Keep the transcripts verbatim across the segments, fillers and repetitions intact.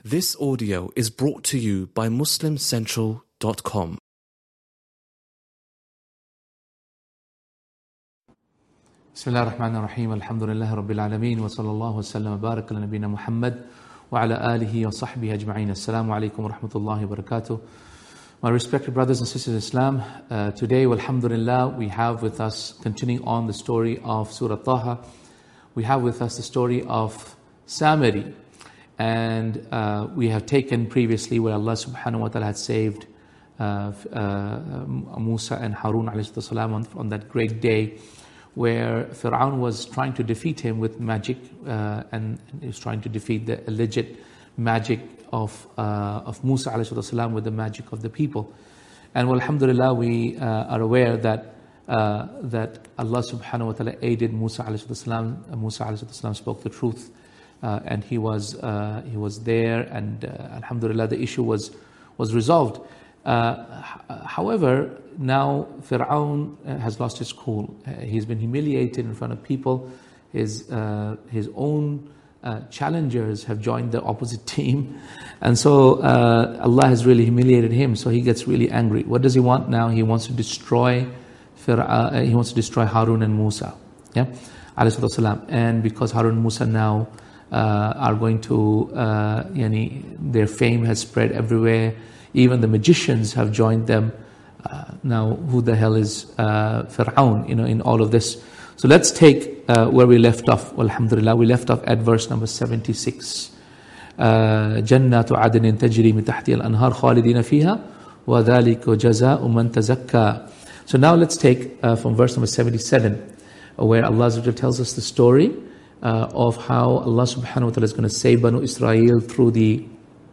This audio is brought to you by Muslim Central dot com. بسم الله الرحمن الرحيم الحمد لله رب العالمين وصلى الله وسلم وبارك على نبينا محمد وعلى آله وصحبه أجمعين. Assalamu alaikum wa rahmatullahi wa barakatuh. My respected brothers and sisters in Islam, uh, today, alhamdulillah, we have with us, continuing on the story of Surah Taha, we have with us the story of Samiri. And uh, we have taken previously where Allah subhanahu wa ta'ala had saved uh, uh, Musa and Harun alayhi salam on, on that great day, where Fir'aun was trying to defeat him with magic, uh, and he was trying to defeat the alleged magic of uh, of Musa alayhi salam with the magic of the people. And well, alhamdulillah, we uh, are aware that uh, that Allah subhanahu wa ta'ala aided Musa alayhi salam. Musa alayhi salam spoke the truth, uh, and he was uh, he was there, and uh, alhamdulillah, the issue was was resolved. Uh, however, now Fir'aun has lost his cool. Uh, he's been humiliated in front of people. His uh, his own uh, challengers have joined the opposite team, and so uh, Allah has really humiliated him. So he gets really angry. What does he want now? He wants to destroy Fir'aun. He wants to destroy Harun and Musa. Yeah, alayhi salam. And because Harun and Musa now uh, are going to, uh, yani, their fame has spread everywhere. Even the magicians have joined them. Uh, now, who the hell is uh, Fir'aun, you know, in all of this? So let's take uh, where we left off. Alhamdulillah, we left off at verse number seventy-six. جَنَّاتُ عَدْنٍ تَجْرِي مِنْ تَحْتِهَا الْأَنْهَارُ خَالِدِينَ فِيهَا وَذَلِكَ جَزَاءُ مَنْ تَزَكَّى. So now let's take uh, from verse number seventy-seven, where Allah tells us the story uh, of how Allah subhanahu wa ta'ala is going to save Banu Israel through the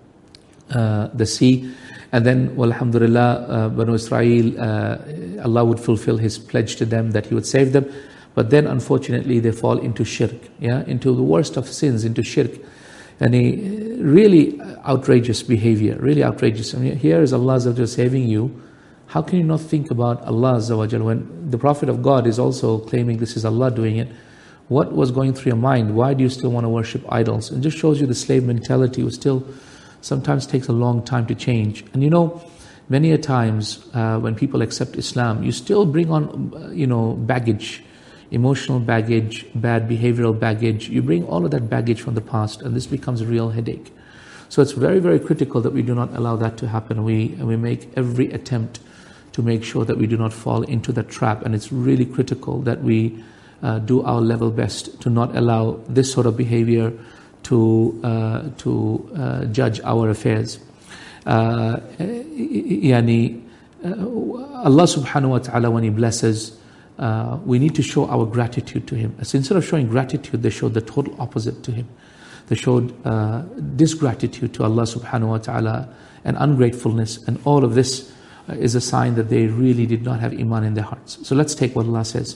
uh, the sea. And then, well, alhamdulillah, uh, Banu Israel, uh, Allah would fulfill His pledge to them that He would save them. But then, unfortunately, they fall into shirk, yeah, into the worst of sins, into shirk. And a really outrageous behavior, really outrageous. I mean, here is Allah Azza wa Jal saving you. How can you not think about Allah Azza wa Jal when the Prophet of God is also claiming this is Allah doing it? What was going through your mind? Why do you still want to worship idols? It just shows you the slave mentality was still sometimes takes a long time to change. And you know, many a times uh, when people accept Islam, you still bring on, uh, you know, baggage, emotional baggage, bad behavioral baggage. You bring all of that baggage from the past, and this becomes a real headache. So it's very, very critical that we do not allow that to happen. We, and we make every attempt to make sure that we do not fall into that trap. And it's really critical that we uh, do our level best to not allow this sort of behavior to uh, to uh, judge our affairs. Uh, yani, uh, Allah subhanahu wa ta'ala, when He blesses, uh, we need to show our gratitude to Him. So instead of showing gratitude, they showed the total opposite to Him. They showed uh, disgratitude to Allah subhanahu wa ta'ala and ungratefulness, and all of this uh, is a sign that they really did not have iman in their hearts. So let's take what Allah says.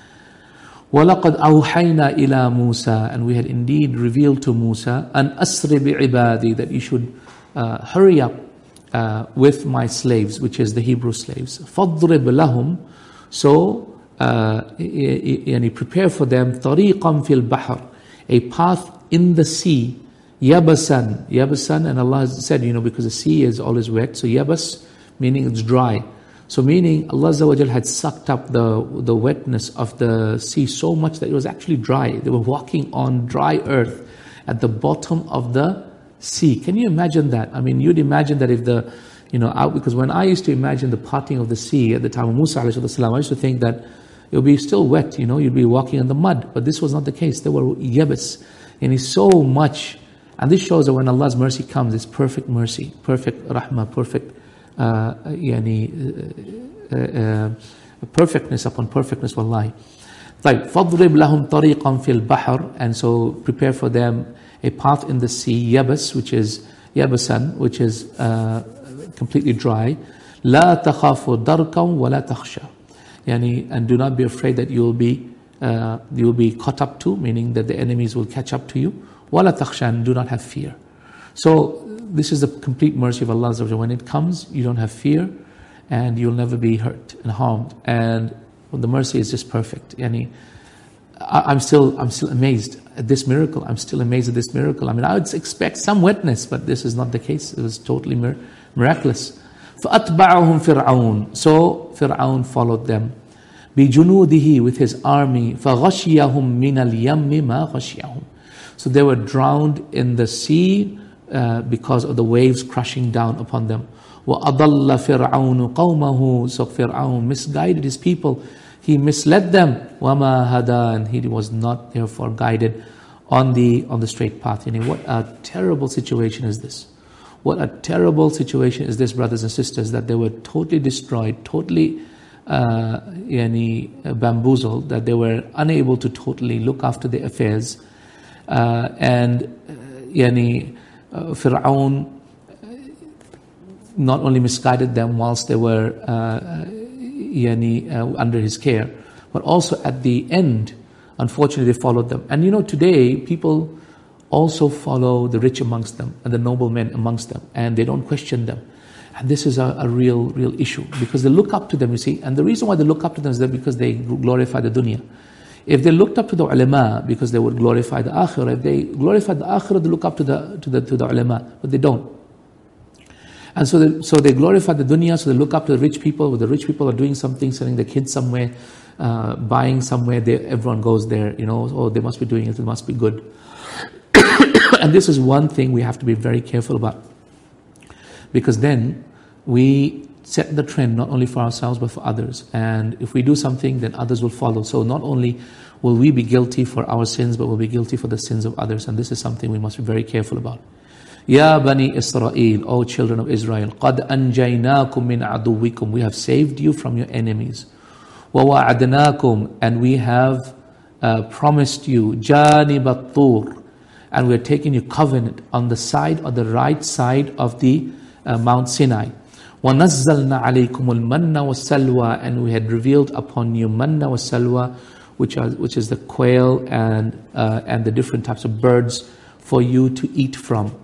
وَلَقَدْ أَوْحَيْنَا إِلَى مُوسَى, and we had indeed revealed to Musa, أَنْ أَسْرِ بِعِبَادِي, that you should uh, hurry up uh, with my slaves, which is the Hebrew slaves. فَضْرِبْ لَهُمْ, so uh, يعني prepare for them طَرِيقًا فِي الْبَحْرِ, a path in the sea, يَبَسًا, يَبَسًا, and Allah has said, you know, because the sea is always wet, so yabas, meaning it's dry. So meaning Allah Azza wa Jal had sucked up the, the wetness of the sea so much that it was actually dry. They were walking on dry earth at the bottom of the sea. Can you imagine that? I mean, you'd imagine that if the, you know, out, because when I used to imagine the parting of the sea at the time of Musa alayhi salam, I used to think that it would be still wet, you know, you'd be walking in the mud. But this was not the case. There were yabas. And it's so much. And this shows that when Allah's mercy comes, it's perfect mercy, perfect rahmah, perfect Uh, yani, uh, uh, perfectness upon perfectness, wallahi. Like, فَضْرِبْ لَهُمْ طَرِيقًا فِي الْبَحْرِ, and so prepare for them a path in the sea, yabas, which is yabasan, which is uh, completely dry. لَا تَخَافُ دَرْكًا وَلَا تَخْشَى, yani, and do not be afraid that you will be uh, you will be caught up to, meaning that the enemies will catch up to you. وَلَا تَخْشَى, and do not have fear. So this is the complete mercy of Allah. When it comes, you don't have fear, and you'll never be hurt and harmed. And the mercy is just perfect. Yani, I'm still, I'm still amazed at this miracle. I'm still amazed at this miracle. I mean, I would expect some wetness, but this is not the case. It was totally mir- miraculous. فَأَتْبَعَهُمْ فِرْعَوْنَ So Fir'aun followed them. بِجُنُودِهِ With his army. فَغَشِيَهُمْ مِنَ الْيَمِّ مَا غَشِيَهُمْ So they were drowned in the sea uh, because of the waves crushing down upon them. وَأَضَلَّ فِرْعَوْنُ قَوْمَهُ So Fir'aun misguided his people. He misled them. وَمَا هَدَى And he was not therefore guided on the on the straight path. Yani what a terrible situation is this. What a terrible situation is this, brothers and sisters, that they were totally destroyed, totally uh, yani, bamboozled, that they were unable to totally look after their affairs. Uh, and uh, yani, uh, Fir'aun not only misguided them whilst they were uh, yani, uh, under his care, but also at the end, unfortunately, they followed them. And you know, today, people also follow the rich amongst them and the noble men amongst them, and they don't question them. And this is a, a real, real issue, because they look up to them, you see. And the reason why they look up to them is that because they glorify the dunya. If they looked up to the ulama, because they would glorify the akhirah, if they glorify the akhirah, they look up to the to the to the ulama, but they don't. And so they, so they glorify the dunya, so they look up to the rich people. When the rich people are doing something, sending the kids somewhere, uh, buying somewhere, they, everyone goes there, you know, oh, they must be doing it, it must be good. And this is one thing we have to be very careful about. Because then we set the trend not only for ourselves but for others. And if we do something, then others will follow. So not only will we be guilty for our sins, but we'll be guilty for the sins of others. And this is something we must be very careful about. Ya Bani Israel, O children of Israel, قَدْ أَنْجَيْنَاكُمْ مِنْ عَدُوِّكُمْ We have saved you from your enemies. وَوَعَدْنَاكُمْ And we have uh, promised you جَانِبَ الطُّورِ And we are taking your covenant on the side, or the right side of the uh, Mount Sinai. وَنَزَّلْنَا عَلَيْكُمُ الْمَنَّ وَالسَّلْوَى And we had revealed upon you manna wa salwa, which are which is the quail and uh, and the different types of birds for you to eat from.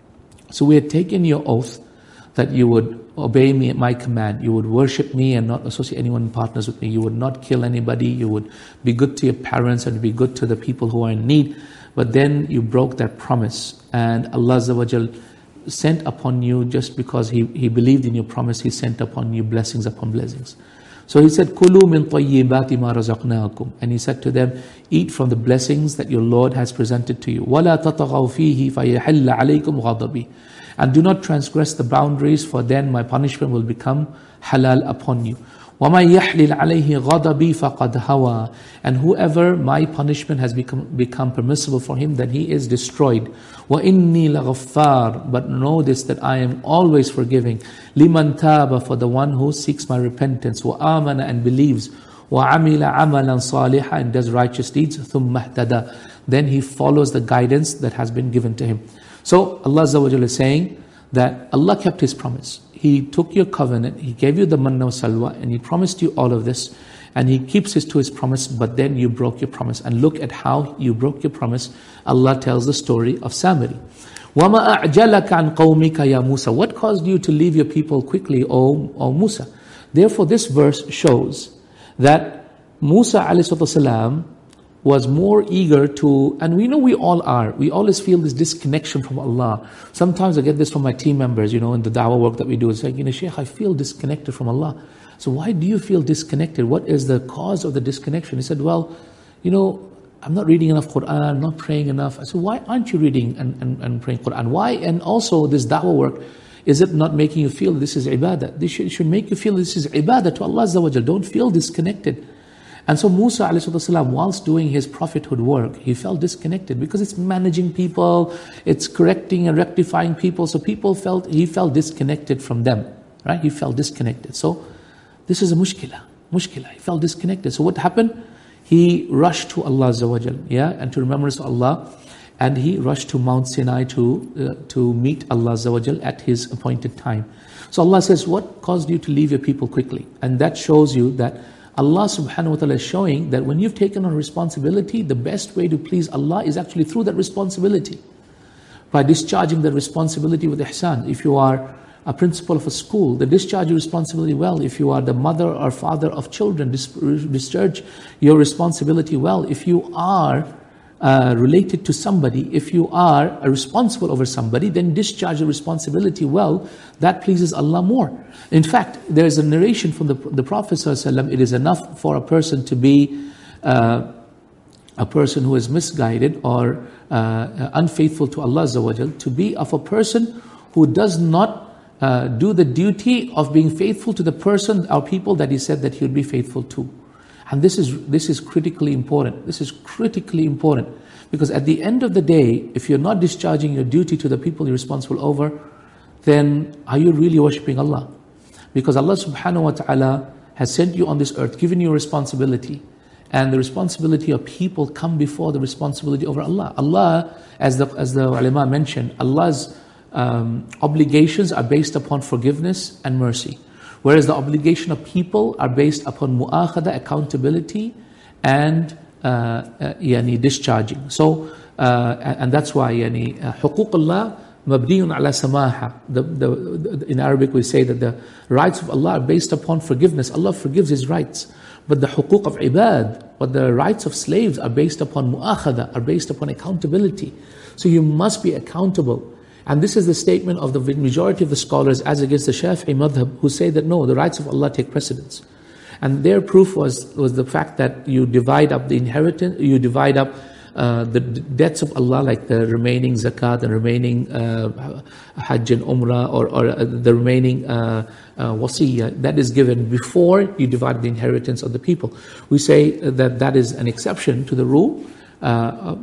So we had taken your oath that you would obey me at my command, you would worship me and not associate anyone partners with me, you would not kill anybody, you would be good to your parents and be good to the people who are in need. But then you broke that promise, and Allah Azza wa Jal sent upon you, just because He, he believed in your promise, He sent upon you blessings upon blessings. So He said, Kulu min tayyibati ma razaqnakum. And He said to them, eat from the blessings that your Lord has presented to you. وَلَا تَطَغَوْا فِيهِ فَيَحِلَّ عَلَيْكُمْ غَضَبِي And do not transgress the boundaries, for then my punishment will become halal upon you. وَمَنْ يَحْلِلْ عَلَيْهِ غَضَبِي فَقَدْ هَوَى And whoever my punishment has become, become permissible for him, then he is destroyed. وَإِنِّي لَغَفَّارٌ But know this, that I am always forgiving. لِمَنْ تَابَ For the one who seeks my repentance. وَآمَنَ And believes. وَعَمِلَ عَمَلًا صَالِحًا And does righteous deeds. ثُمَّ اهْتَدَى Then he follows the guidance that has been given to him. So Allah Azza wa Jalla is saying that Allah kept His promise. He took your covenant, He gave you the manna wa salwa, and He promised you all of this, and He keeps His to His promise, but then you broke your promise. And look at how you broke your promise. Allah tells the story of Samiri. وَمَا أَعْجَلَكَ عَنْ قَوْمِكَ يَا مُوسَى What caused you to leave your people quickly, O, o Musa? Therefore this verse shows that Musa alayhi salam was more eager to, and we know we all are, we always feel this disconnection from Allah. Sometimes I get this from my team members, you know, in the da'wah work that we do. It's like, you know, Shaykh, I feel disconnected from Allah. So why do you feel disconnected? What is the cause of the disconnection? He said, well, you know, I'm not reading enough Quran, I'm not praying enough. I said, why aren't you reading and, and, and praying Quran? Why? And also this da'wah work, is it not making you feel this is ibadah? This should, should make you feel this is ibadah to Allah Azza wa Jal. Don't feel disconnected. And so Musa alayhi salam, whilst doing his prophethood work, he felt disconnected, because it's managing people, it's correcting and rectifying people. So people felt, he felt disconnected from them, right? He felt disconnected. So this is a mushkila, mushkila. He felt disconnected. So what happened? He rushed to Allah Azza wa Jal, yeah, and to remembrance of Allah, and he rushed to Mount Sinai to uh, to meet Allah Azza wa Jal at His appointed time. So Allah says, what caused you to leave your people quickly? And that shows you that Allah subhanahu wa ta'ala is showing that when you've taken on responsibility, the best way to please Allah is actually through that responsibility. By discharging the responsibility with ihsan. If you are a principal of a school, then discharge your responsibility well. If you are the mother or father of children, dis- discharge your responsibility well. If you are uh, related to somebody, if you are uh, responsible over somebody, then discharge your responsibility well. That pleases Allah more. In fact, there is a narration from the, the Prophet ﷺ, it is enough for a person to be uh, a person who is misguided or uh, unfaithful to Allah Azza wa Jal, to be of a person who does not uh, do the duty of being faithful to the person or people that he said that he would be faithful to. And this is this is critically important. This is critically important because at the end of the day, if you're not discharging your duty to the people you're responsible over, then are you really worshipping Allah? Because Allah subhanahu wa ta'ala has sent you on this earth, given you a responsibility. And the responsibility of people come before the responsibility over Allah. Allah, as the, as the ulama mentioned, Allah's um, obligations are based upon forgiveness and mercy. Whereas the obligation of people are based upon mu'akhada, accountability, and uh, uh, yani discharging. So, uh, and that's why yani, uh, huquq Allah mabniyun ala samaha. The, the, the, in Arabic we say that the rights of Allah are based upon forgiveness. Allah forgives His rights. But the huquq of ibad, but the rights of slaves are based upon mu'akhada, are based upon accountability. So you must be accountable. And this is the statement of the majority of the scholars as against the Shafi'i madhab, who say that no, the rights of Allah take precedence. And their proof was, was the fact that you divide up the inheritance, you divide up uh, the debts of Allah, like the remaining zakat and remaining uh, hajj and umrah, or, or uh, the remaining uh, uh, wasiyyah, that is given before you divide the inheritance of the people. We say that that is an exception to the rule. Uh,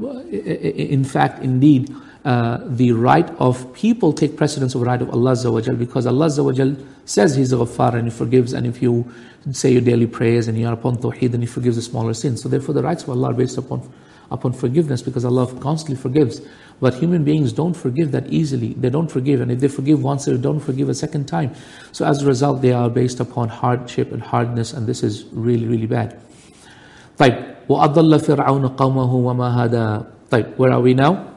in fact, indeed, uh, the right of people take precedence over the right of Allah Azza wa Jal, because Allah Azza wa Jal says He's a Ghaffar and He forgives, and if you say your daily prayers and you are upon Tawheed, then He forgives the smaller sins. So therefore the rights of Allah are based upon upon forgiveness, because Allah constantly forgives. But human beings don't forgive that easily. They don't forgive, and if they forgive once, they don't forgive a second time. So as a result, they are based upon hardship and hardness, and this is really, really bad. طيب وَأَضَلَّ فِرْعَوْنَ قَوْمَهُ وَمَا هَدَى. طيب, where are we now?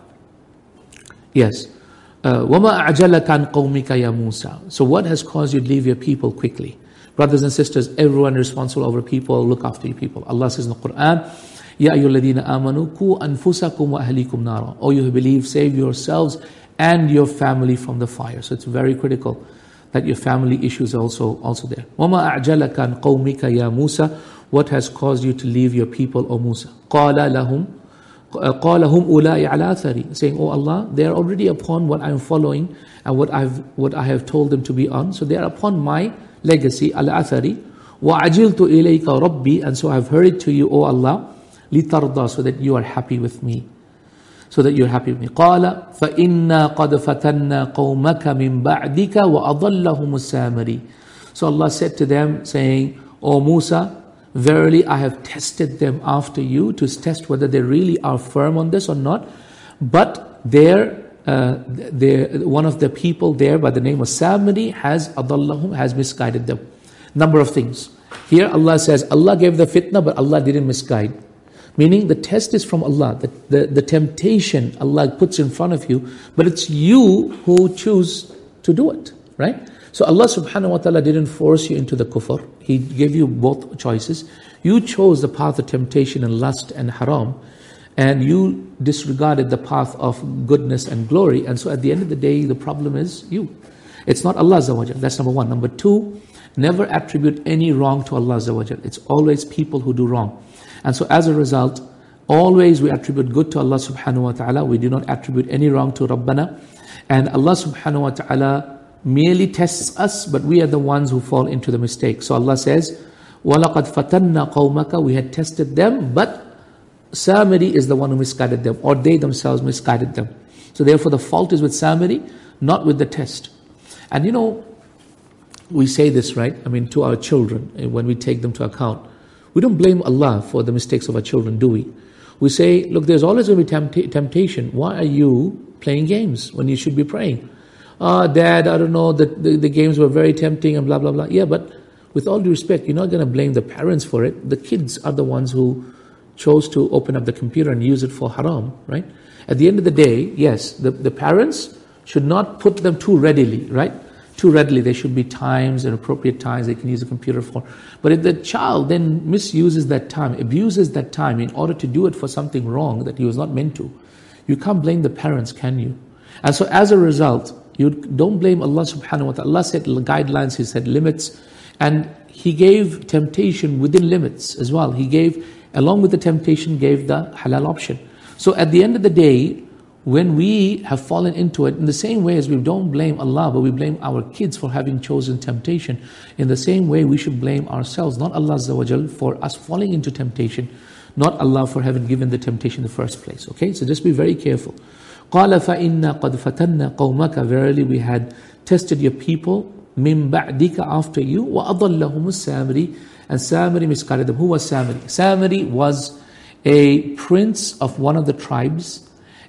Yes. Uh, وَمَا أَعْجَلَكَ عَنْ قَوْمِكَ يَا مُوسَى. So what has caused you to leave your people quickly? Brothers and sisters, everyone responsible over people, look after your people. Allah says in the Quran, Ya ayyuhalladhina amanu ku anfusakum wa ahlikum nara. O you who believe, save yourselves and your family from the fire. So it's very critical that your family issues are also, also there. وَمَا أَعْجَلَكَ عَنْ قَوْمِكَ يَا مُوسَى. What has caused you to leave your people, O Musa? قَالَ لَهُمْ قَالَ هُمْ أُولَٰئِ عَلَىٰ أَثَرِي. Saying, O Allah, they are already upon what I am following and what, I've, what I have told them to be on. So they are upon my legacy, عَلَىٰ أَثَرِي. وَعَجِلْتُ إِلَيْكَ رَبِّي. And so I have hurried to you, O Allah, لِتَرْضَى, so that you are happy with me. So that you're happy with me. قَالَ فَإِنَّا قَدْ فَتَنَّا قَوْمَكَ مِنْ بَعْدِكَ وَأَضَلَّهُمُ السَّامِرِي. So Allah said to them, saying, O Musa, verily I have tested them after you to test whether they really are firm on this or not. But there, uh, there, one of the people there by the name of Samiri has adallahum, has misguided them. Number of things. Here Allah says, Allah gave the fitna, but Allah didn't misguide. Meaning the test is from Allah. The, the, the temptation Allah puts in front of you, but it's you who choose to do it, right? So Allah subhanahu wa ta'ala didn't force you into the kufr. He gave you both choices. You chose the path of temptation and lust and haram, and you disregarded the path of goodness and glory. And so at the end of the day, the problem is you. It's not Allah Azza wa Jal. That's number one. Number two, never attribute any wrong to Allah Azza wa Jal. It's always people who do wrong. And so as a result, always we attribute good to Allah subhanahu wa ta'ala. We do not attribute any wrong to Rabbana. And Allah subhanahu wa ta'ala merely tests us, but we are the ones who fall into the mistake. So Allah says, وَلَقَدْ فَتَنَّا قَوْمَكَ. We had tested them, but Samiri is the one who misguided them, or they themselves misguided them. So therefore the fault is with Samiri, not with the test. And you know, we say this, right? I mean, to our children, when we take them to account, we don't blame Allah for the mistakes of our children, do we? We say, look, there's always going to be tempt- temptation. Why are you playing games when you should be praying? Ah, uh, Dad, I don't know, the, the, the games were very tempting and blah, blah, blah. Yeah, but with all due respect, you're not going to blame the parents for it. The kids are the ones who chose to open up the computer and use it for haram, right? At the end of the day, yes, the, the parents should not put them too readily, right? too readily. There should be times and appropriate times they can use a computer for. But if the child then misuses that time, abuses that time in order to do it for something wrong that he was not meant to, you can't blame the parents, can you? And so as a result, you don't blame Allah subhanahu wa ta'ala. Allah said guidelines, He said limits, and He gave temptation within limits as well. He gave, along with the temptation, gave the halal option. So at the end of the day, when we have fallen into it, in the same way as we don't blame Allah, but we blame our kids for having chosen temptation, in the same way we should blame ourselves, not Allah Azza wa Jal, for us falling into temptation, not Allah for having given the temptation in the first place. Okay, so just be very careful. قَالَ فَإِنَّا قَدْ فَتَنَّا قَوْمَكَ Verily we had tested your people, مِن بَعْدِكَ after you, وَأَضَلَّهُمُ السَّامِرِي And Samiri misguided them. Who was Samiri? Samiri was a prince of one of the tribes,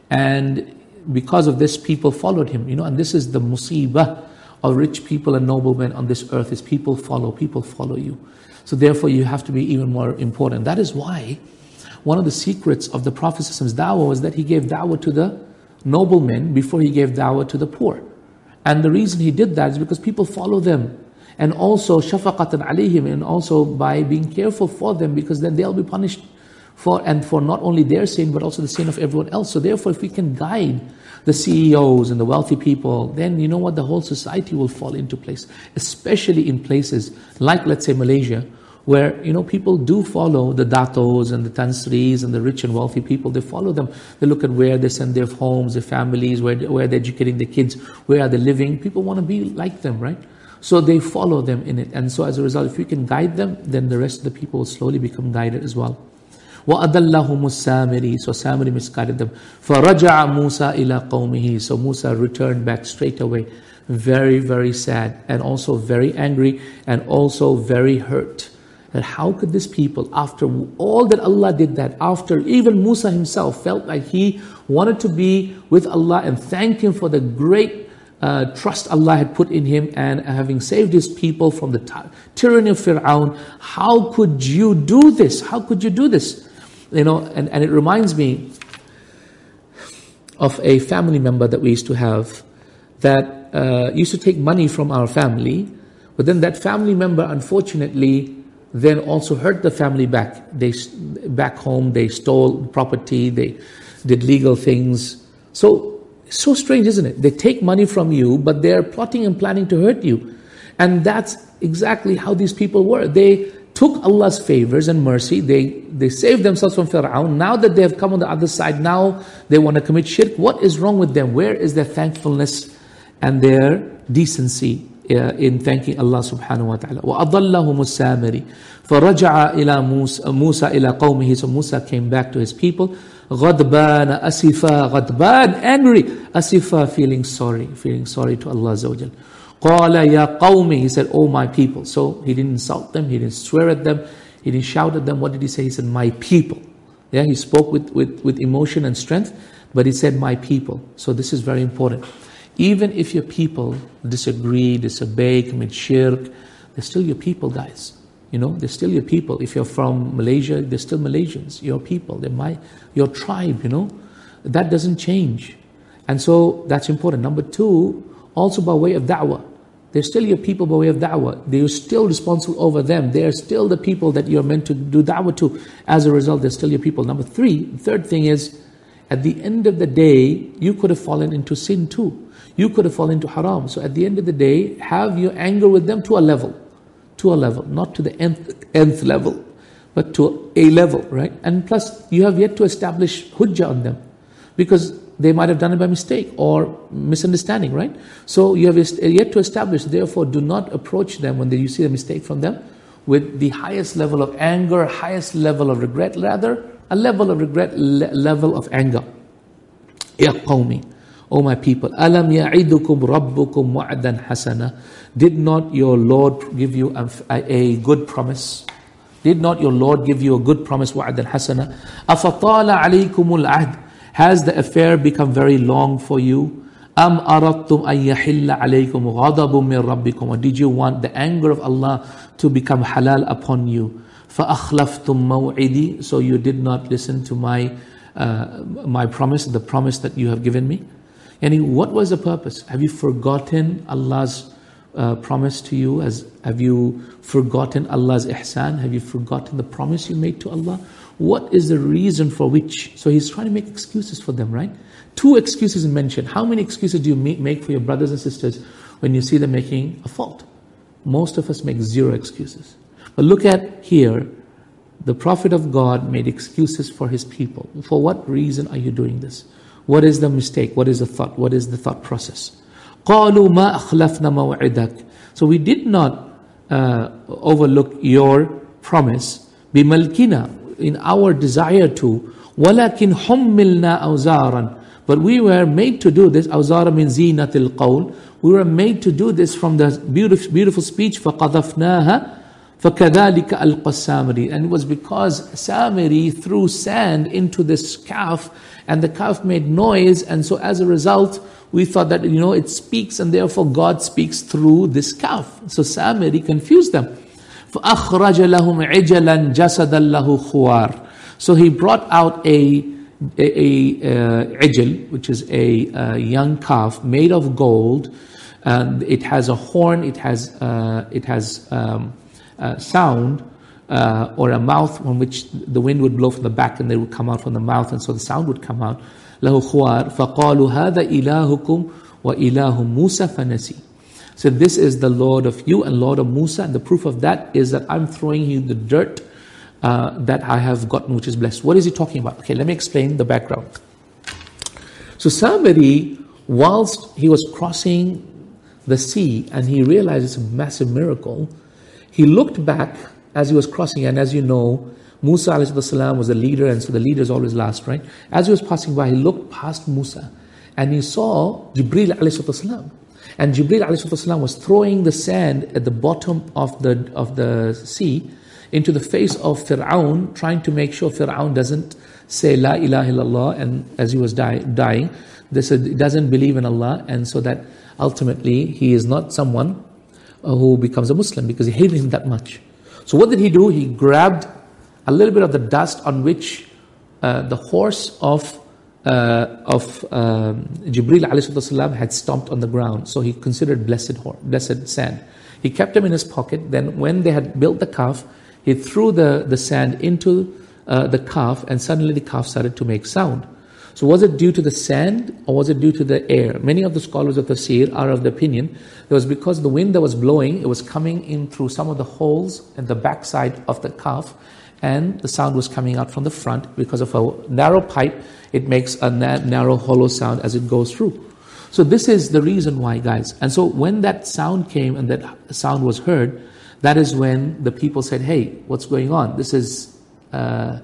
and because of this, people followed him. You know, and this is the musibah of rich people and noblemen on this earth, is people follow, people follow you. So therefore you have to be even more important. That is why one of the secrets of the Prophet's da'wah was that he gave da'wah to the noblemen before he gave da'wah to the poor. And the reason he did that is because people follow them. And also shafaqatan alayhim, and also by being careful for them, because then they'll be punished for, and for not only their sin but also the sin of everyone else. So therefore, if we can guide the C E Os and the wealthy people, then you know what, the whole society will fall into place. Especially in places like, let's say, Malaysia, where you know people do follow the datos and the tansris and the rich and wealthy people. They follow them. They look at where they send their homes, their families, where where they're educating their kids, where are they living. People want to be like them, right? So they follow them in it. And so as a result, if you can guide them, then the rest of the people will slowly become guided as well. وَأَضَلَّهُمُ السَّامِرِي So Samiri misguided them. فَرَجَعَ مُوسَى إِلَىٰ قَوْمِهِ So Musa returned back straight away, very, very sad, and also very angry, and also very hurt. That how could this people, after all that Allah did that, after even Musa himself felt like he wanted to be with Allah and thank Him for the great uh, trust Allah had put in him, and having saved his people from the ty- tyranny of Fir'aun, how could you do this? How could you do this? You know, and, and it reminds me of a family member that we used to have that uh, used to take money from our family, but then that family member, unfortunately, then also hurt the family back. They back home, they stole property, they did legal things. So, so strange, isn't it? They take money from you, but they're plotting and planning to hurt you. And that's exactly how these people were. They took Allah's favors and mercy, they, they saved themselves from Fir'aun. Now that they have come on the other side, now they want to commit shirk. What is wrong with them? Where is their thankfulness and their decency uh, in thanking Allah subhanahu wa ta'ala? وَأَضَلَّهُمُ السَّامِرِي فَرَجَعَ إِلَى مُوسَى إِلَى قَوْمِهِ So Musa came back to his people. غَضْبَانَ أَسِفًا غَضْبَان Angry. Asifa, feeling sorry. Feeling sorry to Allah Azza wa Jal. قَالَ يَا قَوْمِ He said, oh my people. So he didn't insult them, he didn't swear at them, he didn't shout at them. What did he say? He said, my people. Yeah, he spoke with, with, with emotion and strength, but he said, my people. So this is very important. Even if your people disagree, disobey, commit shirk, they're still your people, guys. You know, they're still your people. If you're from Malaysia, they're still Malaysians, your people. They're my, your tribe, you know. That doesn't change. And so that's important. Number two, also by way of da'wah. They're still your people by way of da'wah. They're still responsible over them. They're still the people that you're meant to do da'wah to. As a result, they're still your people. Number three, third thing is, at the end of the day, you could have fallen into sin too. You could have fallen into haram. So at the end of the day, have your anger with them to a level. To a level. Not to the nth, nth level, but to a level, right? And plus, you have yet to establish hujjah on them. Because they might have done it by mistake or misunderstanding, right? So you have yet to establish. Therefore, do not approach them when you see a mistake from them with the highest level of anger, highest level of regret. Rather, a level of regret, le- level of anger. Ya qawmi, O my people, alam ya'idukum rabbukum wa'dan hasana. Did not your Lord give you a, a good promise? Did not your Lord give you a good promise? Wa'dan hasana. Afatala alaykumul ahd. Has the affair become very long for you? Am aradtum an yahilla alaykum ghadabun min rabbikum? Or did you want the anger of Allah to become halal upon you? فَأَخْلَفْتُمْ مَوْعِدِي So you did not listen to my uh, my promise, the promise that you have given me. And what was the purpose? Have you forgotten Allah's uh, promise to you? As have you forgotten Allah's ihsan? Have you forgotten the promise you made to Allah? What is the reason for which? So he's trying to make excuses for them, right? Two excuses mentioned. How many excuses do you make for your brothers and sisters when you see them making a fault? Most of us make zero excuses. But look at here, the Prophet of God made excuses for his people. For what reason are you doing this? What is the mistake? What is the thought? What is the thought process? قَالُوا مَا أَخْلَفْنَا مَوْعِدَكَ. So we did not uh, overlook your promise, بِمَلْكِنَا, in our desire to, وَلَكِنْ حُمِّلْنَا أَوْزَارًا. But we were made to do this. Awzara means zinatil qawl. We were made to do this from the beautiful, beautiful speech. فَقَذَفْنَاهَا فَكَذَلِكَ أَلْقَى السَّامِرِي. And it was because Samiri threw sand into this calf, and the calf made noise, and so as a result, we thought that, you know, it speaks, and therefore God speaks through this calf. So Samiri confused them. فَأَخْرَجَ لَهُمْ عِجَلًا جَسَدًا لَهُ خُوَارٍ. So he brought out a a, a uh, ijl, which is a uh, young calf made of gold, and it has a horn, it has uh, it has um, uh, sound, uh, or a mouth on which the wind would blow from the back and they would come out from the mouth, and so the sound would come out. له خوار فقالوا هذا إلهكم وإله موسى فنسي. So this is the Lord of you and Lord of Musa, and the proof of that is that I'm throwing you the dirt Uh, that I have gotten, which is blessed. What is he talking about? Okay, let me explain the background. So somebody, whilst he was crossing the sea and he realized it's a massive miracle, he looked back as he was crossing, and as you know, Musa alayhi salam was the leader, and so the leader is always last, right? As he was passing by, he looked past Musa and he saw Jibreel alayhi salam. And Jibreel alayhi salam was throwing the sand at the bottom of the of the sea into the face of Fir'aun, trying to make sure Fir'aun doesn't say La ilaha illallah, and as he was die, dying, they said he doesn't believe in Allah, and so that ultimately he is not someone uh, who becomes a Muslim because he hated him that much. So what did he do? He grabbed a little bit of the dust on which uh, the horse of uh, of um, Jibreel alayhi salam had stomped on the ground. So he considered blessed horse, blessed sand. He kept them in his pocket. Then when they had built the calf, he threw the, the sand into uh, the calf, and suddenly the calf started to make sound. So was it due to the sand or was it due to the air? Many of the scholars of tafsir are of the opinion it was because the wind that was blowing, it was coming in through some of the holes at the backside of the calf, and the sound was coming out from the front. Because of a narrow pipe, it makes a na- narrow hollow sound as it goes through. So this is the reason why, guys. And so when that sound came and that sound was heard, that is when the people said, hey, what's going on? This is uh,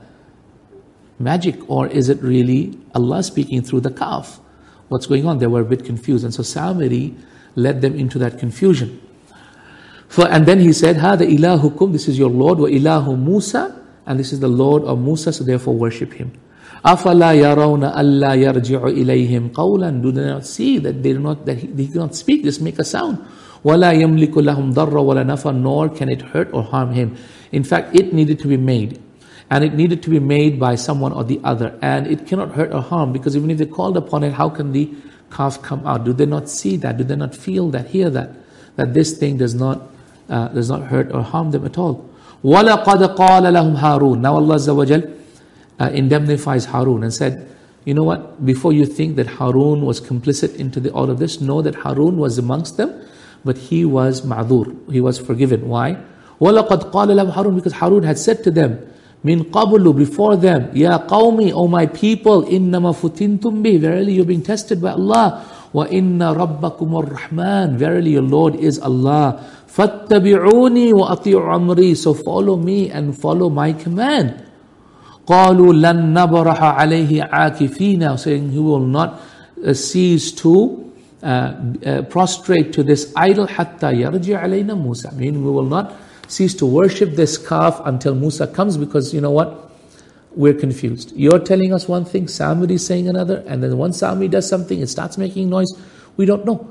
magic, or is it really Allah speaking through the calf? What's going on? They were a bit confused. And so Samiri led them into that confusion. For, and then he said, هَذَا إِلَهُكُمْ, this is your Lord, وَإِلَهُ Musa, and this is the Lord of Musa, so therefore worship him. أَفَلَا يَرَوْنَ أَلَّا يَرْجِعُ إِلَيْهِمْ قَوْلًا. Do they not see that they do not that he, he cannot speak, just make a sound? وَلَا يَمْلِكُ لَهُمْ ضَرَّ وَلَا نَفَعًا, nor can it hurt or harm him. In fact, it needed to be made. And it needed to be made by someone or the other. And it cannot hurt or harm, because even if they called upon it, how can the calf come out? Do they not see that? Do they not feel that, hear that? That this thing does not uh, does not hurt or harm them at all. وَلَقَدْ قَالَ لَهُمْ هَارُونَ. Now Allah Azza wa Jal uh, indemnifies Harun and said, you know what? Before you think that Harun was complicit into the, all of this, know that Harun was amongst them, but he was ma'dur, he was forgiven. Why? وَلَقَدْ قَالَ لَهُمْ Harun, because Harun had said to them, مِنْ قَبْلُ, before them, يَا قَوْمِ, O my people, إِنَّمَا فُتِنْتُمْ بِهِ, verily you're being tested by Allah. وَإِنَّ رَبَّكُمُ الرَّحْمَنِ, verily your Lord is Allah. فَاتَّبِعُونِي وَأَطِيعُوا عَمْرِي, so follow me and follow my command. قَالُوا لَن نَبْرَحَ عَلَيْهِ عَاكِفِينَ, saying he will not uh, cease to Uh, uh, prostrate to this idol hatta yarji alayna Musa. I mean, we will not cease to worship this calf until Musa comes, because you know what? We're confused. You're telling us one thing, Samiri is saying another, and then once Samiri does something, it starts making noise. We don't know.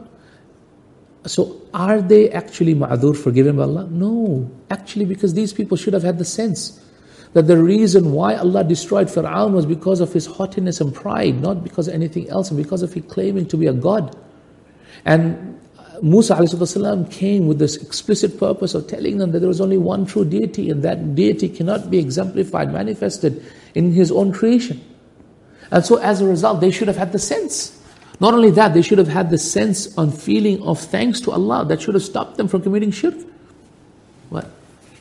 So are they actually ma'adur, forgiven by Allah? No. Actually, because these people should have had the sense that the reason why Allah destroyed Fir'aun was because of his haughtiness and pride, not because of anything else, and because of him claiming to be a god. And Musa ﷺ came with this explicit purpose of telling them that there was only one true deity, and that deity cannot be exemplified, manifested in his own creation. And so as a result, they should have had the sense. Not only that, they should have had the sense and feeling of thanks to Allah that should have stopped them from committing shirk. What?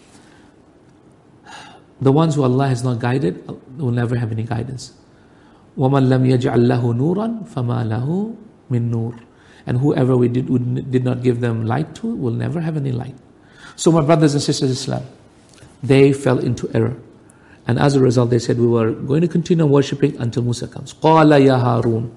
The ones who Allah has not guided will never have any guidance. وَمَنْ لَمْ يَجْعَلْ لَهُ نُورًا فَمَا لَهُ مِن نُور. And whoever we did, we did not give them light to will never have any light. So my brothers and sisters in Islam, they fell into error. And as a result, they said, we were going to continue worshipping until Musa comes. قَالَ يَا هَارُونَ.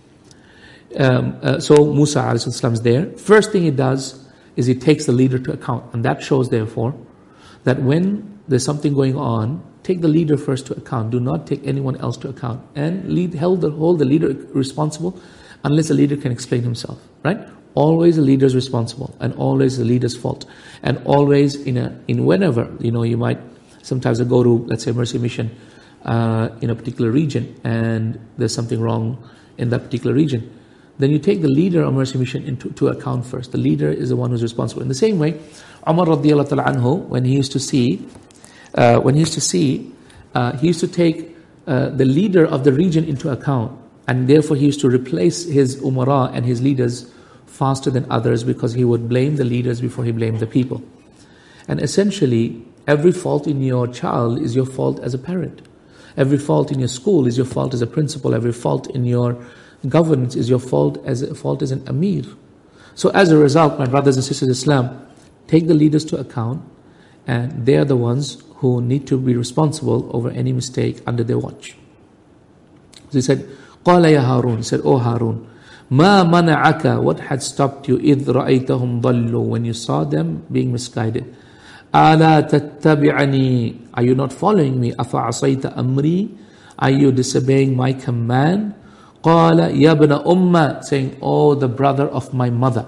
Um, uh, so Musa ﷺ is there. First thing he does is he takes the leader to account. And that shows, therefore, that when there's something going on, take the leader first to account. Do not take anyone else to account. And lead, hold, the, hold the leader responsible unless the leader can explain himself. Right? Always the leader is responsible. And always the leader's fault. And always in a in whenever, you know, you might sometimes go to, let's say, Mercy Mission uh, in a particular region, and there's something wrong in that particular region. Then you take the leader of Mercy Mission into to account first. The leader is the one who's responsible. In the same way, Umar radiallahu ta'ala anhu, when he used to see, uh, when he used to see, uh, he used to take uh, the leader of the region into account, and therefore he used to replace his umara and his leaders faster than others, because he would blame the leaders before he blamed the people. And essentially, every fault in your child is your fault as a parent. Every fault in your school is your fault as a principal. Every fault in your governance is your fault as a fault as an amir. So as a result, my brothers and sisters in Islam, take the leaders to account, and they are the ones who need to be responsible over any mistake under their watch. So he said, قَالَ يَا هَارُونَ. He said, O Harun, مَا مَنَعَكَ. What had stopped you إِذْ رَأَيْتَهُمْ ضَلُّوا. When you saw them being misguided. أَلَا تَتَّبِعَنِي. Are you not following me? أَفَعَصَيْتَ أَمْرِي. Are you disobeying my command? قَالَ يَا بْنَ أُمَّ. Saying, oh, the brother of my mother.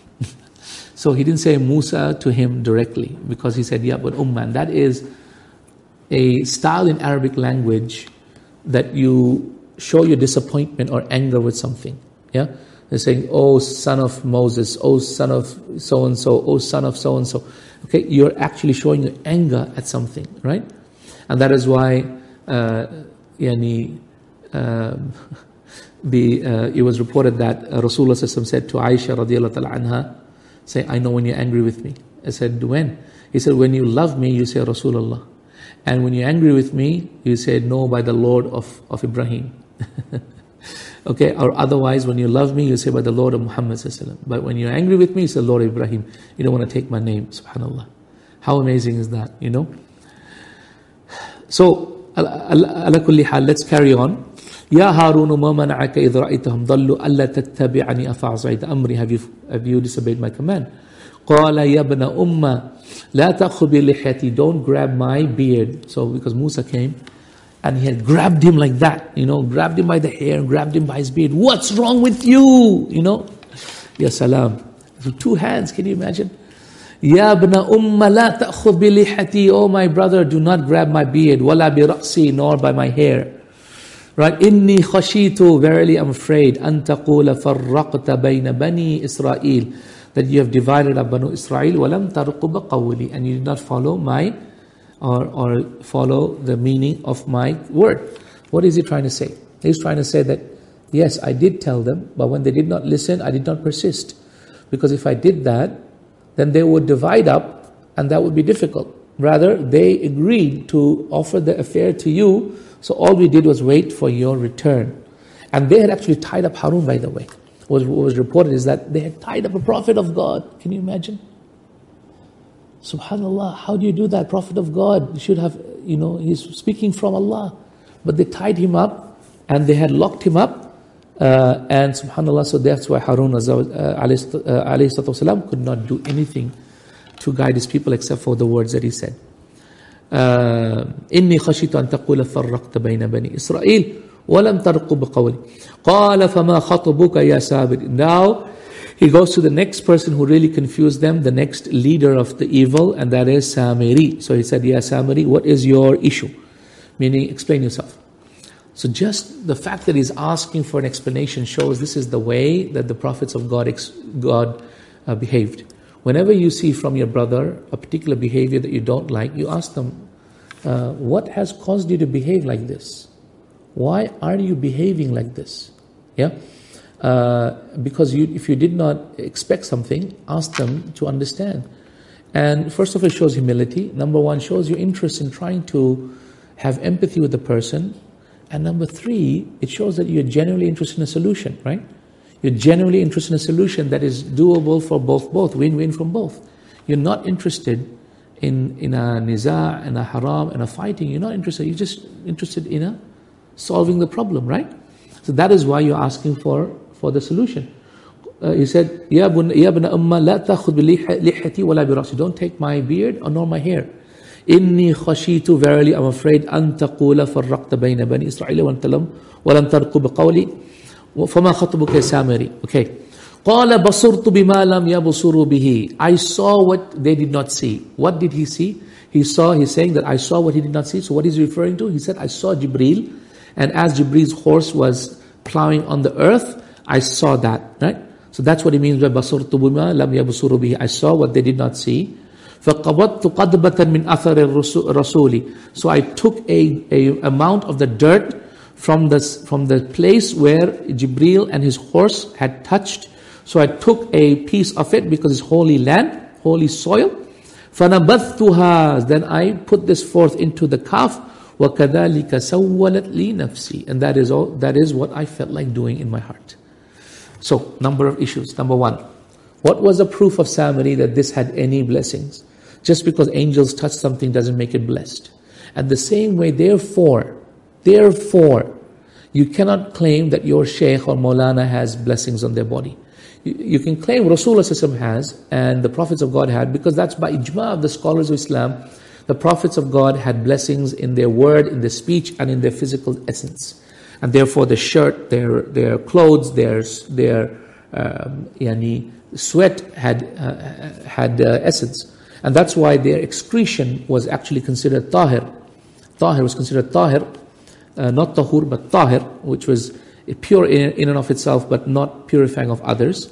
So he didn't say Musa to him directly, because he said, Ya ibn Ummah. And that is a style in Arabic language that you show your disappointment or anger with something. Yeah? They're saying, oh, son of Moses, oh, son of so-and-so, oh, son of so-and-so. Okay, you're actually showing your anger at something, right? And that is why, uh, yani, um, the, uh, it was reported that uh, Rasulullah said to Aisha radiallahu ta'ala anha, say, I know when you're angry with me. I said, when? He said, when you love me, you say Rasulullah. And when you're angry with me, you say, no, by the Lord of, of Ibrahim. Okay, or otherwise, when you love me, you say, by the Lord of Muhammad. But when you're angry with me, you say, Lord of Ibrahim. You don't want to take my name, subhanAllah. How amazing is that, you know? So, ala kulli hal, let's carry on. Ya Harun, ma mana'aka idh ra'aytahum dallu alla tattabi'ani afa'asayta amri. Have you have you disobeyed my command? Qala ya ibna umma la ta'khudh bi lihyati. Don't grab my beard. So because Musa came and he had grabbed him like that, you know, grabbed him by the hair and grabbed him by his beard. What's wrong with you? You know? Ya salam. With two hands, can you imagine? Ya ibna umma la ta'khudh bi lihyati. Oh my brother, do not grab my beard. Wala bi ra'si, nor by my hair. Right? Inni khashitu, verily I'm afraid, an taqula farraqta bayna bani Israel, that you have divided up Banu Israel, walam tarqub qawli, and you did not follow my, or, or follow the meaning of my word. What is he trying to say? He's trying to say that, yes, I did tell them, but when they did not listen, I did not persist. Because if I did that, then they would divide up, and that would be difficult. Rather, they agreed to offer the affair to you. So all we did was wait for your return. And they had actually tied up Harun, by the way. What was reported is that they had tied up a prophet of God. Can you imagine? Subhanallah, how do you do that? Prophet of God, you should have, you know, he's speaking from Allah. But they tied him up and they had locked him up. Uh, and subhanallah, so that's why Harun uh, alayhi salatu could not do anything to guide his people except for the words that he said. إني خشيت أن تقول فرقت بين بني إسرائيل ولم ترقب قولي قال فما خطبك يا سامري. Now he goes to the next person who really confused them, the next leader of the evil, and that is Samiri. So he said, Ya Samiri, what is your issue? Meaning, explain yourself. So just the fact that he's asking for an explanation shows this is the way that the prophets of God, God uh, behaved. Whenever you see from your brother a particular behavior that you don't like, you ask them, uh, what has caused you to behave like this? Why are you behaving like this? Yeah, uh, because you, if you did not expect something, ask them to understand. And first of all, it shows humility. Number one, shows your interest in trying to have empathy with the person. And number three, it shows that you're genuinely interested in a solution, right? You're genuinely interested in a solution that is doable for both, both, win-win from both. You're not interested in, in a niza', in a haram, in a fighting. You're not interested, you're just interested in a solving the problem, right? So that is why you're asking for, for the solution. Uh, he said, Ya ibn Umma, la ta'khud bi lihati wa la bi ra'si. Don't take my beard or nor my hair. Inni khashitu, verily I'm afraid, an taqula farraqta bayna bani Isra'ila wa antalam wa lam tarqu bi qawli. فَمَا خَطْبُكَ سَامِرِي. Okay. قَالَ بَصُرْتُ بِمَا لَمْ يَبْصُرُوا بِهِ. I saw what they did not see. What did he see? He saw, he's saying that I saw what he did not see. So what is he referring to? He said, I saw Jibreel, and as Jibreel's horse was plowing on the earth, I saw that, right? So that's what he means by بَصُرْتُ بِمَا لَمْ يَبْصُرُوا بِهِ. I saw what they did not see. فَقَبَضْتُ قَدْبَةً مِنْ أَثَرِ الرَّسُولِ. So I took a, a amount of the dirt from the, from the place where Jibreel and his horse had touched. So I took a piece of it because it's holy land, holy soil. فَنَبَذْتُهَا. Then I put this forth into the calf. وَكَذَلِكَ سَوَّلَتْ لِي نَفْسِي. And that is all, that is what I felt like doing in my heart. So, number of issues. Number one, what was the proof of Samiri that this had any blessings? Just because angels touch something doesn't make it blessed. And the same way, therefore, Therefore, you cannot claim that your Shaykh or Maulana has blessings on their body. You, you can claim Rasulullah has, and the Prophets of God had, because that's by ijma of the scholars of Islam. The Prophets of God had blessings in their word, in their speech, and in their physical essence. And therefore the shirt, their their clothes, their, their um, yani, sweat had, uh, had uh, essence. And that's why their excretion was actually considered tahir. Tahir was considered tahir. Uh, not tahur but tahir, which was pure in, in and of itself but not purifying of others.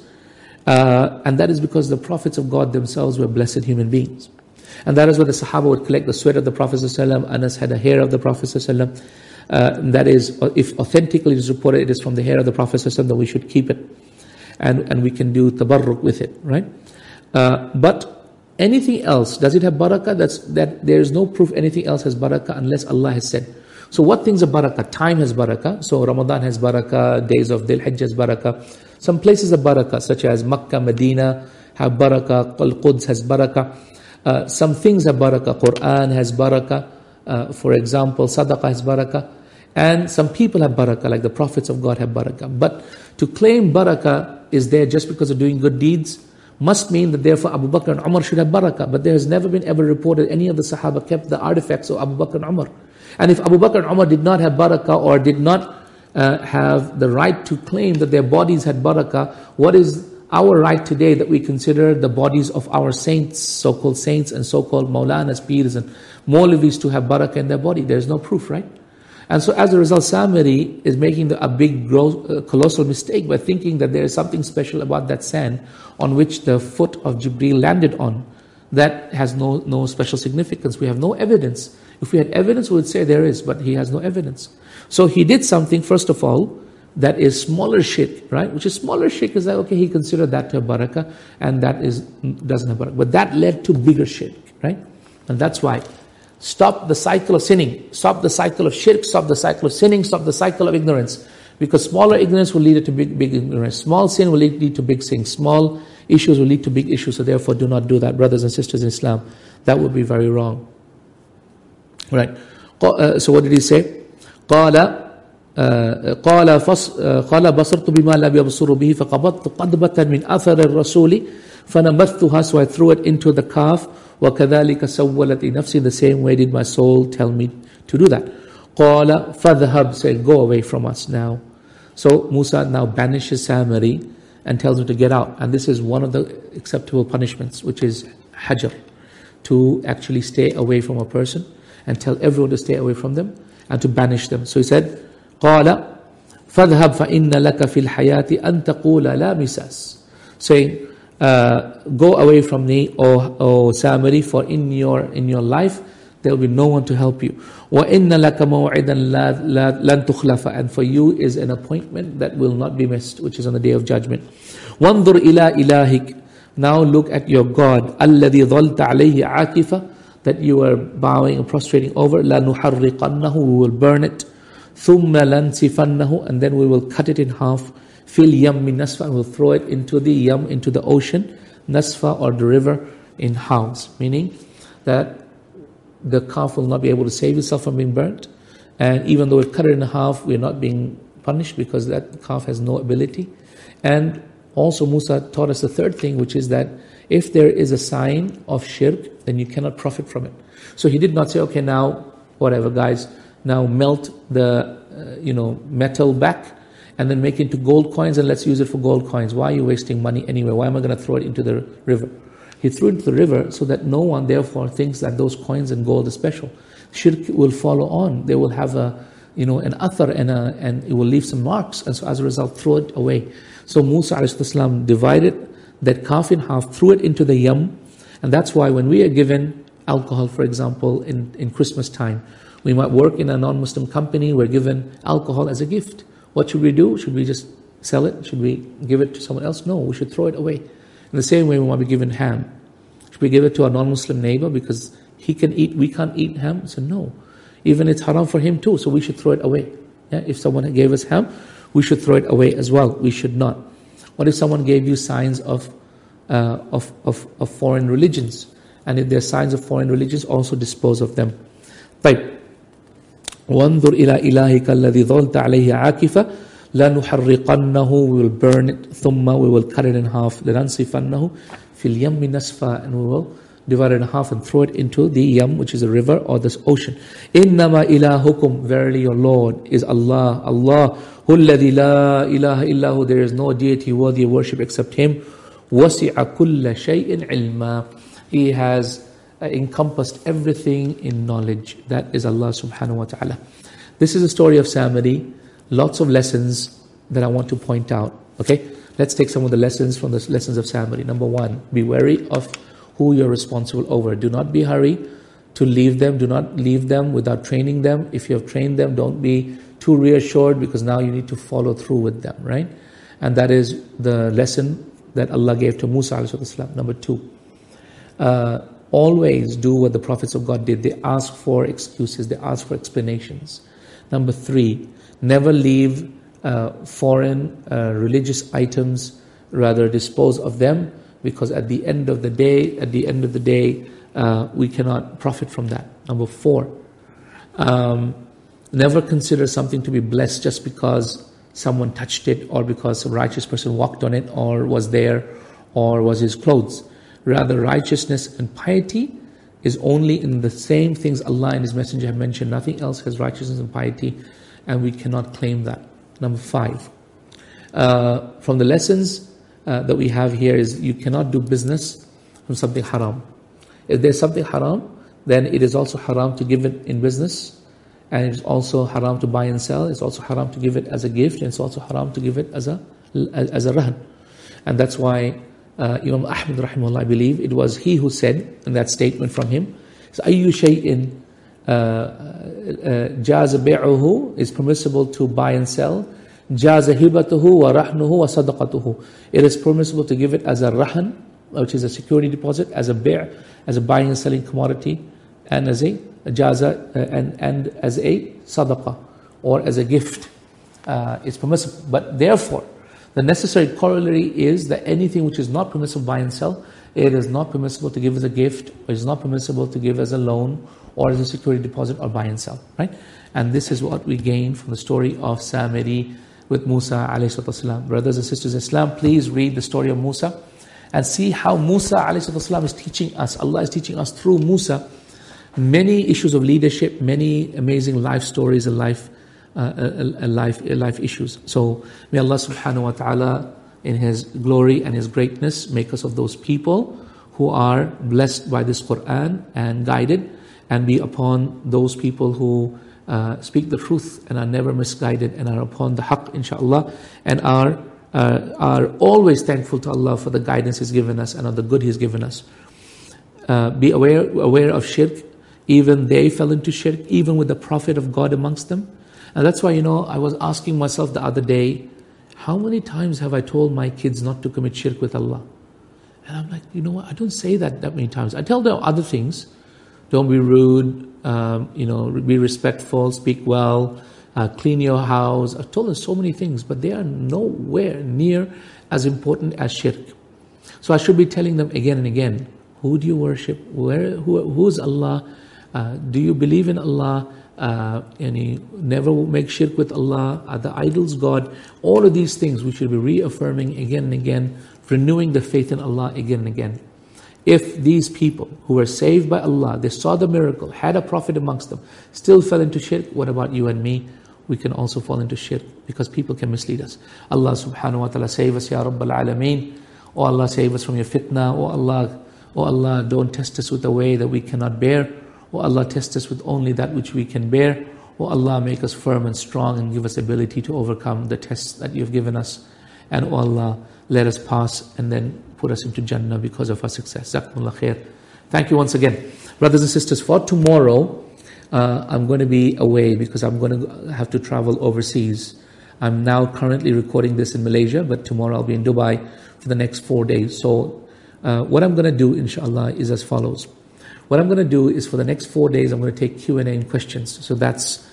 Uh, and that is because the Prophets of God themselves were blessed human beings. And that is why the Sahaba would collect the sweat of the Prophet ﷺ. Anas had a hair of the Prophet ﷺ. Uh, that is, if authentically it is reported it is from the hair of the Prophet ﷺ, then we should keep it. And, and we can do tabarruk with it, right? Uh, but anything else, does it have barakah? That's, that there is no proof anything else has barakah unless Allah has said. So what things are barakah? Time has barakah. So Ramadan has barakah, days of Dhul Hijjah has barakah. Some places are barakah, such as Makkah, Medina have barakah, Al-Quds has barakah. Uh, some things have barakah. Quran has barakah. Uh, for example, Sadaqah has barakah. And some people have barakah, like the Prophets of God have barakah. But to claim barakah is there just because of doing good deeds must mean that therefore Abu Bakr and Umar should have barakah. But there has never been ever reported any of the Sahaba kept the artifacts of Abu Bakr and Umar. And if Abu Bakr and Umar did not have barakah or did not uh, have the right to claim that their bodies had barakah, what is our right today that we consider the bodies of our saints, so-called saints and so-called Maulanas, Pirs and Maulvis to have barakah in their body? There is no proof, right? And so as a result, Samiri is making the, a big, gross, uh, colossal mistake by thinking that there is something special about that sand on which the foot of Jibreel landed on. That has no, no special significance. We have no evidence. If we had evidence, we would say there is, but he has no evidence. So he did something, first of all, that is smaller shirk, right? Which is smaller shirk is like, okay, he considered that to have barakah, and that is doesn't have barakah. But that led to bigger shirk, right? And that's why. Stop the cycle of sinning. Stop the cycle of shirk. Stop the cycle of sinning. Stop the cycle of ignorance. Because smaller ignorance will lead to big, big ignorance. Small sin will lead, lead to big sin. Small issues will lead to big issues. So therefore, do not do that, brothers and sisters in Islam. That would be very wrong. Right. Uh, so what did he say? قال قال قال بصرت بما لم يبصروا به فقبضت قدبة من أثر الرسول فنبذتها. So I threw it into the calf. وَكَذَلِكَ سَوَّلَتْ نَفْسِي. The same way did my soul tell me to do that. قَالَ فَذْهَبْ. Said, go away from us now. So Musa now banishes Samiri and tells him to get out. And this is one of the acceptable punishments, which is hajar, to actually stay away from a person and tell everyone to stay away from them and to banish them. So he said, قَالَ فَذْهَبْ فَإِنَّ لَكَ فِي الْحَيَاةِ أَن تَقُولَ لَا مِسَاسٍ. Saying, uh, go away from me, O, o Samiri, for in your in your life there will be no one to help you. وَإِنَّ لَكَ مَوْعِدًا لَن تُخْلَفَ, and for you is an appointment that will not be missed, which is on the day of judgment. وَانظُرْ إِلَىٰ إِلَٰهِكَ, now look at your God, الَّذِي ظَلْتَ عَلَيْهِ عَاكِفًا, that you are bowing and prostrating over. لَنُحَرِّقَنَّهُ, we will burn it. ثُمَّ لَنْسِفَنَّهُ, and then we will cut it in half. فِي الْيَمِّ نَسْفًا, and we'll throw it into the yam, into the ocean. Nasfa, or the river, in halves. Meaning that the calf will not be able to save itself from being burnt. And even though we've cut it in half, we're not being punished because that calf has no ability. And also Musa taught us the third thing, which is that if there is a sign of shirk, then you cannot profit from it. So he did not say, okay, now, whatever guys, now melt the uh, you know metal back and then make it into gold coins and let's use it for gold coins. Why are you wasting money anyway? Why am I going to throw it into the river? He threw it into the river so that no one therefore thinks that those coins and gold is special. Shirk will follow on. They will have a, you know, an athar and a, and it will leave some marks. And so as a result, throw it away. So Musa alayhi salam divided that calf in half, threw it into the yam. And that's why when we are given alcohol, for example, in, in Christmas time, we might work in a non-Muslim company, we're given alcohol as a gift. What should we do? Should we just sell it? Should we give it to someone else? No, we should throw it away. In the same way, we might be given ham. Should we give it to our non-Muslim neighbor because he can eat, we can't eat ham? So no. Even it's haram for him too, so we should throw it away. Yeah? If someone gave us ham, we should throw it away as well. We should not. What if someone gave you signs of, uh, of, of, of foreign religions? And if there are signs of foreign religions, also dispose of them. طيب. وَانظُرْ إِلَىٰ إِلَٰهِكَ الَّذِي ظَلْتَ عَلَيْهِ عَاكِفًا لَنُحَرِّقَنَّهُ, we will burn it. ثُمَّ, we will cut it in half. لَنَنْصِفَنَّهُ فِي الْيَمِّ نَسْفًا, and we will divide it in half and throw it into the yam, which is a river or this ocean. إِنَّمَا إِلَهُكُمْ, verily your Lord is Allah. Allah, هُ الَّذِي لَا إِلَهَ إِلَّا هُ, there is no deity worthy of worship except Him. وَسِعَ كُلَّ شَيْءٍ عِلْمًا, He has uh, encompassed everything in knowledge. That is Allah subhanahu wa ta'ala. This is the story of Samiri. Lots of lessons that I want to point out. Okay, let's take some of the lessons from the lessons of Samiri. Number one, be wary of who you're responsible over. Do not be hurried to leave them. Do not leave them without training them. If you have trained them, don't be too reassured because now you need to follow through with them, right? And that is the lesson that Allah gave to Musa alayhi salam. Number two, uh, always do what the prophets of God did. They ask for excuses. They ask for explanations. Number three, never leave uh, foreign uh, religious items, rather dispose of them, because at the end of the day, at the end of the day, uh, we cannot profit from that. Number four, um, never consider something to be blessed just because someone touched it or because some righteous person walked on it or was there or was his clothes. Rather, righteousness and piety is only in the same things Allah and His Messenger have mentioned. Nothing else has righteousness and piety, and we cannot claim that. Number five, uh, from the lessons uh, that we have here is you cannot do business from something haram. If there's something haram, then it is also haram to give it in business, and it is also haram to buy and sell. It's also haram to give it as a gift, and it's also haram to give it as a as a rahan. And that's why uh, Imam Ahmad rahimahullah, I believe, it was he who said in that statement from him, so أَيُّ شَيْءٍ جَازَ بِيعُهُ, is permissible to buy and sell. جَازَ هِبَتُهُ وَرَحْنُهُ وَصَدَقَتُهُ, it is permissible to give it as a rahan, which is a security deposit, as a bi', as a buying and selling commodity, and as a jaza, uh, and, and as a sadaqah, or as a gift. Uh, it's permissible. But therefore, the necessary corollary is that anything which is not permissible to buy and sell, it is not permissible to give as a gift, or it is not permissible to give as a loan, or as a security deposit, or buy and sell. Right? And this is what we gain from the story of Samiri with Musa alayhi salam. Brothers and sisters in Islam, please read the story of Musa and see how Musa alayhi salam is teaching us. Allah is teaching us through Musa many issues of leadership, many amazing life stories and life, uh, uh, life, uh, life issues. So may Allah subhanahu wa ta'ala in His glory and His greatness make us of those people who are blessed by this Quran and guided, and be upon those people who uh, speak the truth and are never misguided and are upon the haqq, inshaAllah, and are uh, are always thankful to Allah for the guidance He's given us and of the good He's given us. Uh, be aware, aware of shirk. Even they fell into shirk, even with the Prophet of God amongst them. And that's why, you know, I was asking myself the other day, how many times have I told my kids not to commit shirk with Allah? And I'm like, you know what, I don't say that that many times. I tell them other things. Don't be rude, um, you know, be respectful, speak well, uh, clean your house. I've told them so many things, but they are nowhere near as important as shirk. So I should be telling them again and again, who do you worship? Where, who, who's Allah? Uh, do you believe in Allah? Uh, and you never make shirk with Allah. Are the idols God? All of these things we should be reaffirming again and again, renewing the faith in Allah again and again. If these people who were saved by Allah, they saw the miracle, had a prophet amongst them, still fell into shirk, what about you and me? We can also fall into shirk because people can mislead us. Allah subhanahu wa ta'ala, save us, Ya Rabbal Alameen. Oh Allah, save us from your fitna. Oh Allah, oh Allah, don't test us with a way that we cannot bear. Oh Allah, test us with only that which we can bear. Oh Allah, make us firm and strong and give us ability to overcome the tests that you've given us. And oh Allah, let us pass and then put us into Jannah because of our success. Jazakumullah khair. Thank you once again. Brothers and sisters, for tomorrow, uh, I'm going to be away because I'm going to have to travel overseas. I'm now currently recording this in Malaysia, but tomorrow I'll be in Dubai for the next four days. So uh, what I'm going to do, inshallah, is as follows. What I'm going to do is for the next four days, I'm going to take Q and A and questions. So that's,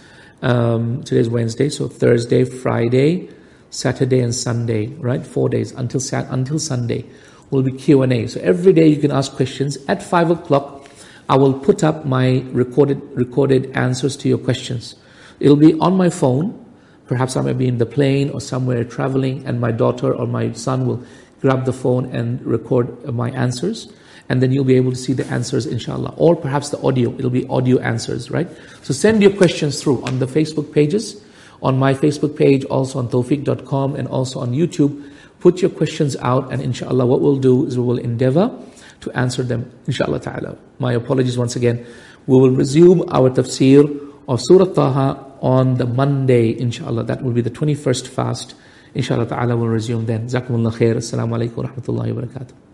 um, today's Wednesday, so Thursday, Friday, Saturday and Sunday, right? Four days until until Sunday will be Q and A. So every day you can ask questions. At five o'clock, I will put up my recorded recorded answers to your questions. It'll be on my phone. Perhaps I may be in the plane or somewhere traveling, and my daughter or my son will grab the phone and record my answers. And then you'll be able to see the answers, inshallah. Or perhaps the audio, it'll be audio answers, right? So send your questions through on the Facebook pages, on my Facebook page, also on tawfiq dot com, and also on YouTube. Put your questions out, and inshallah what we'll do is we will endeavor to answer them, inshallah ta'ala. My apologies once again. We will resume our tafsir of Surah Taha on the Monday, inshallah. That will be the twenty-first fast. Inshallah ta'ala we'll resume then. Jazakumullah khair. Assalamu alaikum wa rahmatullahi wa barakatuh.